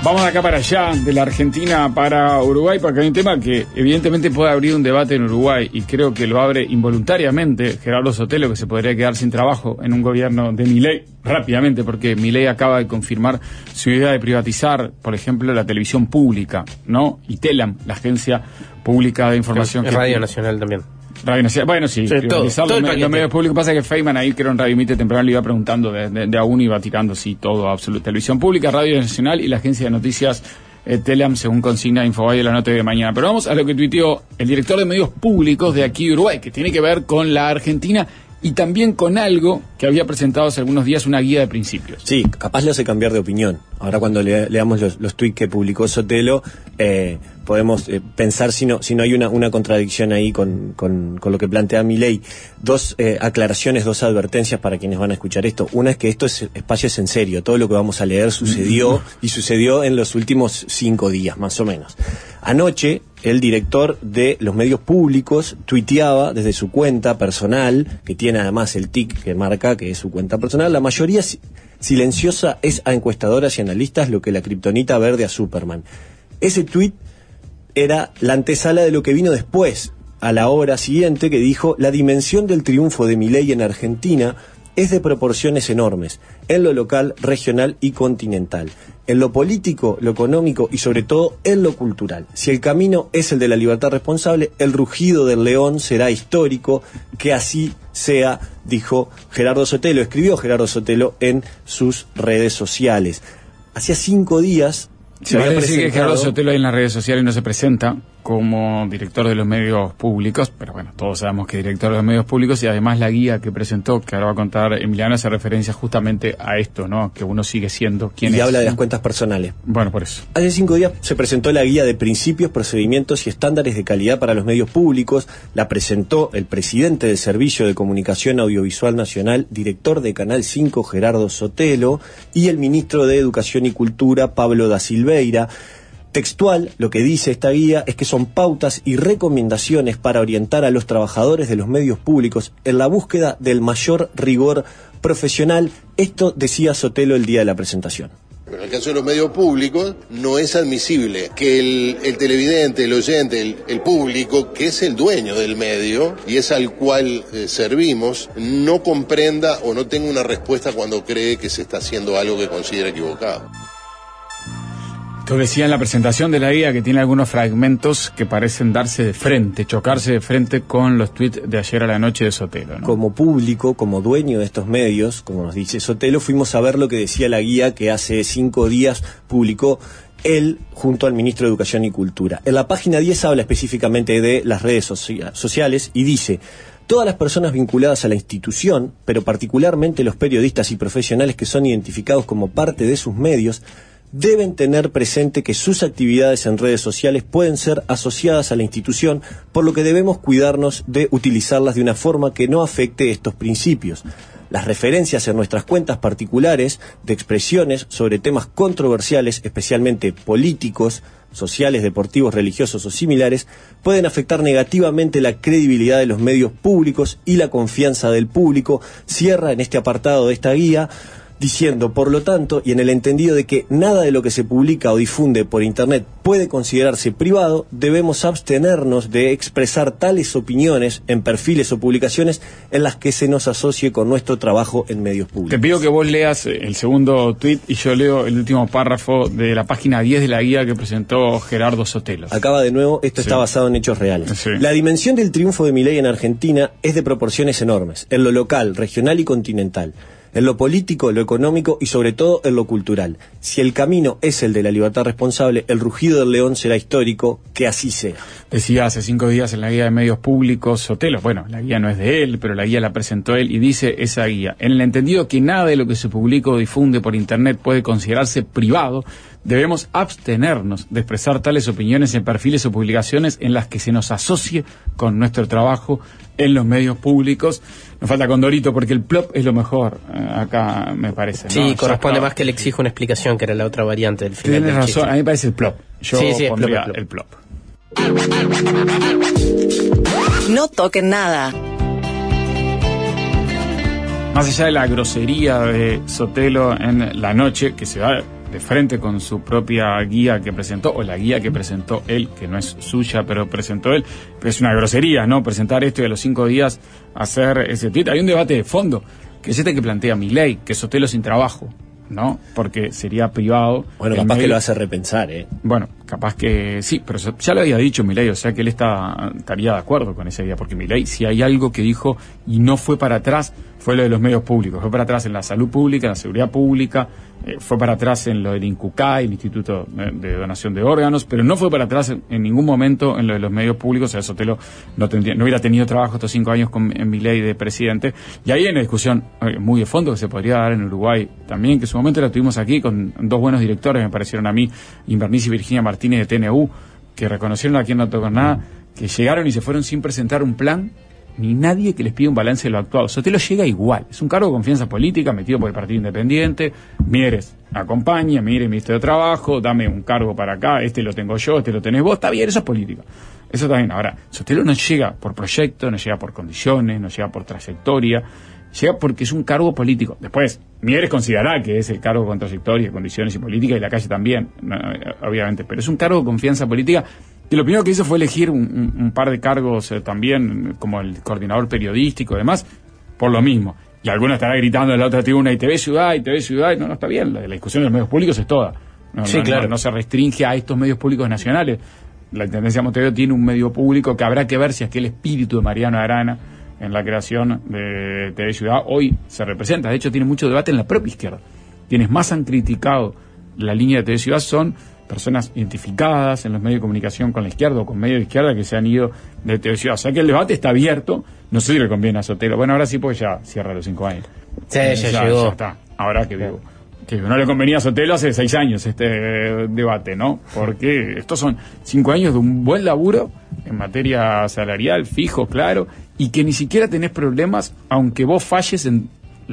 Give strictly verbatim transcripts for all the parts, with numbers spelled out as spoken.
Vamos de acá para allá, de la Argentina para Uruguay, porque hay un tema que evidentemente puede abrir un debate en Uruguay, y creo que lo abre involuntariamente Gerardo Sotelo, que se podría quedar sin trabajo en un gobierno de Milei rápidamente, porque Milei acaba de confirmar su idea de privatizar, por ejemplo, la televisión pública, ¿no? Y Telam, la agencia pública de información. Es que Radio Nacional también. Radio Nacional, bueno, sí, sí todo, todo los, los medios públicos. Pasa que Feynman ahí, creo en Radio Mite temprano, le iba preguntando de, de, de a uno, iba tirando, sí, todo, absoluto. Televisión pública, Radio Nacional y la agencia de noticias eh, Telam, según consigna Infobae de la nota de mañana. Pero vamos a lo que tuiteó el director de medios públicos de aquí de Uruguay, que tiene que ver con la Argentina y también con algo que había presentado hace algunos días, una guía de principios. Sí, capaz le hace cambiar de opinión. Ahora cuando le, leamos los, los tuits que publicó Sotelo, eh, podemos eh, pensar si no, si no hay una, una contradicción ahí con, con, con lo que plantea Milei. Dos eh, aclaraciones, dos advertencias para quienes van a escuchar esto. Una es que esto es espacio es en serio. Todo lo que vamos a leer sucedió y sucedió en los últimos cinco días, más o menos. Anoche, el director de los medios públicos tuiteaba desde su cuenta personal, que tiene además el tic que marca que es su cuenta personal, la mayoría si- silenciosa es a encuestadoras y analistas lo que la kriptonita verde a Superman. Ese tuit era la antesala de lo que vino después, a la hora siguiente, que dijo: la dimensión del triunfo de Milei en Argentina es de proporciones enormes, en lo local, regional y continental, en lo político, lo económico y sobre todo en lo cultural. Si el camino es el de la libertad responsable, el rugido del león será histórico, que así sea, dijo Gerardo Sotelo, escribió Gerardo Sotelo en sus redes sociales. Hacía cinco días se vale decir que Gerardo Sotelo en las redes sociales no se presenta como director de los medios públicos, pero bueno, todos sabemos que es director de los medios públicos, y además la guía que presentó, que ahora va a contar Emiliano, hace referencia justamente a esto, ¿no? Que uno sigue siendo quien y es. Y habla de las cuentas personales. Bueno, por eso. Hace cinco días se presentó la guía de principios, procedimientos y estándares de calidad para los medios públicos. La presentó el presidente del Servicio de Comunicación Audiovisual Nacional, director de Canal cinco, Gerardo Sotelo, y el ministro de Educación y Cultura, Pablo da Silveira. Textual, lo que dice esta guía es que son pautas y recomendaciones para orientar a los trabajadores de los medios públicos en la búsqueda del mayor rigor profesional. Esto decía Sotelo el día de la presentación. En el caso de los medios públicos, no es admisible que el, el televidente, el oyente, el, el público, que es el dueño del medio y es al cual eh, servimos, no comprenda o no tenga una respuesta cuando cree que se está haciendo algo que considera equivocado. Esto decía en la presentación de la guía, que tiene algunos fragmentos que parecen darse de frente, chocarse de frente con los tweets de ayer a la noche de Sotelo, ¿no? Como público, como dueño de estos medios, como nos dice Sotelo, fuimos a ver lo que decía la guía que hace cinco días publicó él junto al ministro de Educación y Cultura. En la página diez habla específicamente de las redes socia- sociales y dice: todas las personas vinculadas a la institución, pero particularmente los periodistas y profesionales que son identificados como parte de sus medios, deben tener presente que sus actividades en redes sociales pueden ser asociadas a la institución, por lo que debemos cuidarnos de utilizarlas de una forma que no afecte estos principios. Las referencias en nuestras cuentas particulares de expresiones sobre temas controversiales, especialmente políticos, sociales, deportivos, religiosos o similares, pueden afectar negativamente la credibilidad de los medios públicos y la confianza del público. Cierra en este apartado de esta guía diciendo, por lo tanto, y en el entendido de que nada de lo que se publica o difunde por Internet puede considerarse privado, debemos abstenernos de expresar tales opiniones en perfiles o publicaciones en las que se nos asocie con nuestro trabajo en medios públicos. Te pido que vos leas el segundo tuit y yo leo el último párrafo de la página diez de la guía que presentó Gerardo Sotelo. Acaba de nuevo, esto sí. está basado en hechos reales. Sí. La dimensión del triunfo de Milei en Argentina es de proporciones enormes, en lo local, regional y continental, en lo político, lo económico y sobre todo en lo cultural. Si el camino es el de la libertad responsable, el rugido del león será histórico, que así sea. Decía hace cinco días en la guía de medios públicos Sotelo, bueno, la guía no es de él, pero la guía la presentó él, y dice esa guía: en el entendido que nada de lo que se publica o difunde por Internet puede considerarse privado, debemos abstenernos de expresar tales opiniones en perfiles o publicaciones en las que se nos asocie con nuestro trabajo en los medios públicos. Nos falta Condorito porque el plop es lo mejor, eh, acá me parece, ¿no? Sí, corresponde está... más que le exijo una explicación, que era la otra variante del final. Tienes del razón, chiste. a mí me parece el plop. Yo sí, sí, pondría el plop. el plop. No toquen nada. Más allá de la grosería de Sotelo en la noche, que se va de frente con su propia guía que presentó, o la guía que presentó él, que no es suya, pero presentó él. Es una grosería, ¿no? Presentar esto y a los cinco días hacer ese tweet. Hay un debate de fondo, que es este que plantea Milei, que Sotelo sin trabajo, ¿no? Porque sería privado. Bueno, capaz medio... que lo hace repensar, ¿eh? Bueno, capaz que sí, pero ya lo había dicho Milei, o sea que él está, estaría de acuerdo con esa idea, porque Milei, si hay algo que dijo y no fue para atrás, fue lo de los medios públicos, fue para atrás en la salud pública, en la seguridad pública, eh, fue para atrás en lo del INCUCAI, el Instituto de, de Donación de Órganos, pero no fue para atrás en, en ningún momento en lo de los medios públicos. O sea, Sotelo no, tendría, no hubiera tenido trabajo estos cinco años con, en Milei de presidente, y ahí hay una discusión eh, muy de fondo que se podría dar en Uruguay también, que en su momento la tuvimos aquí con dos buenos directores, me parecieron a mí, Inverniz y Virginia Martínez de T N U, que reconocieron a quien no tocó nada, que llegaron y se fueron sin presentar un plan, ni nadie que les pida un balance de lo actuado. Sotelo llega igual, es un cargo de confianza política metido por el Partido Independiente. Mieres acompaña, mire, ministro de Trabajo, dame un cargo para acá, este lo tengo yo, este lo tenés vos, está bien, eso es política, eso está bien. Ahora, Sotelo no llega por proyecto, no llega por condiciones, no llega por trayectoria, llega porque es un cargo político. Después, Mieres considerará que es el cargo con trayectoria, condiciones y política, y la calle también, no, obviamente, pero es un cargo de confianza política. Y lo primero que hizo fue elegir un, un, un par de cargos eh, también, como el coordinador periodístico y demás, por lo mismo. Y algunos estarán gritando en la otra tribuna, y T V Ciudad, y T V Ciudad, y no, no está bien, la, la discusión de los medios públicos es toda. No, sí, no, claro. No, no se restringe a estos medios públicos nacionales. La Intendencia de Montevideo tiene un medio público que habrá que ver si es que el espíritu de Mariano Arana en la creación de T V Ciudad hoy se representa. De hecho, tiene mucho debate en la propia izquierda. Quienes más han criticado la línea de T V Ciudad son personas identificadas en los medios de comunicación con la izquierda o con medios de izquierda que se han ido de T V Ciudad. O sea que el debate está abierto. No sé si le conviene a Sotelo. Bueno, ahora sí, porque ya cierra los cinco años. Sí, eh, ya, ya llegó. Ya está. Ahora que digo, que no le convenía a Sotelo hace seis años este eh, debate, ¿no? Porque estos son cinco años de un buen laburo en materia salarial, fijo, claro, y que ni siquiera tenés problemas aunque vos falles en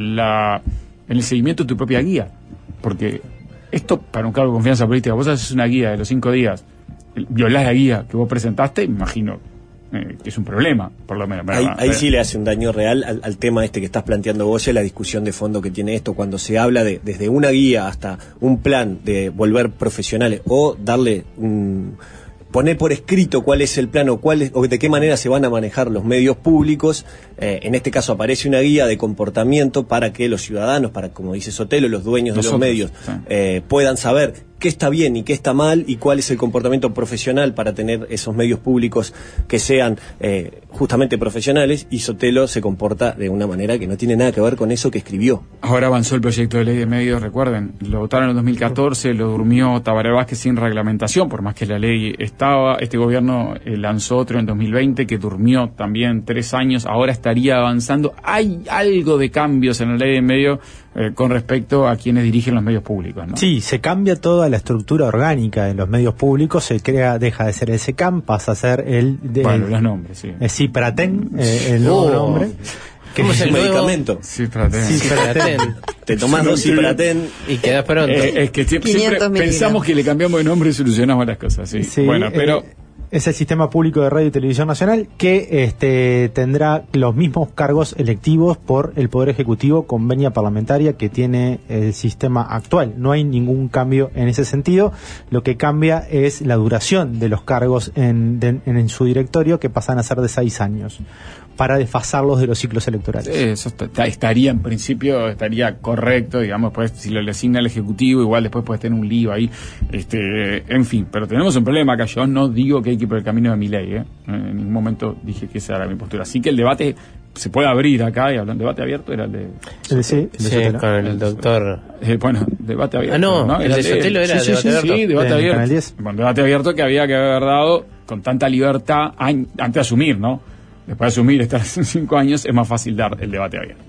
la en el seguimiento de tu propia guía. Porque esto, para un cargo de confianza política, vos haces una guía de los cinco días, violás la guía que vos presentaste, me imagino eh, que es un problema, por lo menos. Ahí, ahí sí le hace un daño real al, al tema este que estás planteando vos, y la discusión de fondo que tiene esto, cuando se habla de desde una guía hasta un plan de volver profesionales o darle un... poner por escrito cuál es el plan o, cuál es, o de qué manera se van a manejar los medios públicos. Eh, en este caso aparece una guía de comportamiento para que los ciudadanos, para, como dice Sotelo, los dueños Nosotros, de los medios, sí. eh, puedan saber qué está bien y qué está mal y cuál es el comportamiento profesional para tener esos medios públicos que sean eh, justamente profesionales, y Sotelo se comporta de una manera que no tiene nada que ver con eso que escribió. Ahora avanzó el proyecto de ley de medios, recuerden, lo votaron en el dos mil catorce, lo durmió Tabaré Vázquez sin reglamentación, por más que la ley estaba. Este gobierno eh, lanzó otro en dos mil veinte que durmió también tres años, ahora estaría avanzando. Hay algo de cambios en la ley de medios eh, con respecto a quienes dirigen los medios públicos, ¿no? Sí, se cambia toda la estructura orgánica de los medios públicos, se crea, deja de ser el SECAM, pasa a ser el... De, bueno, el, los nombres, sí. El CIPRATEN, eh, el nuevo oh. nombre. ¿Cómo es el medicamento? Cipraten. Cipraten. Te tomás dos Cipraten y quedas pronto. Eh, es que siempre, siempre pensamos que le cambiamos de nombre y solucionamos las cosas, sí. sí bueno, pero... Eh, es el Sistema Público de Radio y Televisión Nacional, que este, tendrá los mismos cargos electivos por el Poder Ejecutivo con venia parlamentaria que tiene el sistema actual. No hay ningún cambio en ese sentido. Lo que cambia es la duración de los cargos en, de, en, en su directorio, que pasan a ser de seis años, para desfasarlos de los ciclos electorales. Eso está, estaría, en principio, estaría correcto, digamos, pues si lo le asigna el Ejecutivo, igual después puedes tener un lío ahí, este, en fin, pero tenemos un problema acá. Yo no digo que hay que ir por el camino de Milei, ¿eh? En ningún momento dije que esa era mi postura. Así que el debate se puede abrir acá, y hablando de debate abierto, era el de... El, sí, el de sí, Sotelo. con el doctor... Eh, bueno, debate abierto. Ah, no, ¿no? el de Sotelo era sí, debate sí, abierto. Sí, debate En abierto. Canal diez. Bueno, debate abierto que había que haber dado con tanta libertad antes de asumir, ¿no? Después de asumir estar cinco años, es más fácil dar el debate abierto.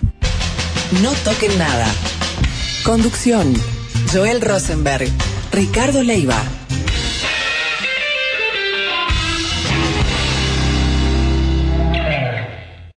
No toquen nada. Conducción: Joel Rosenberg, Ricardo Leiva.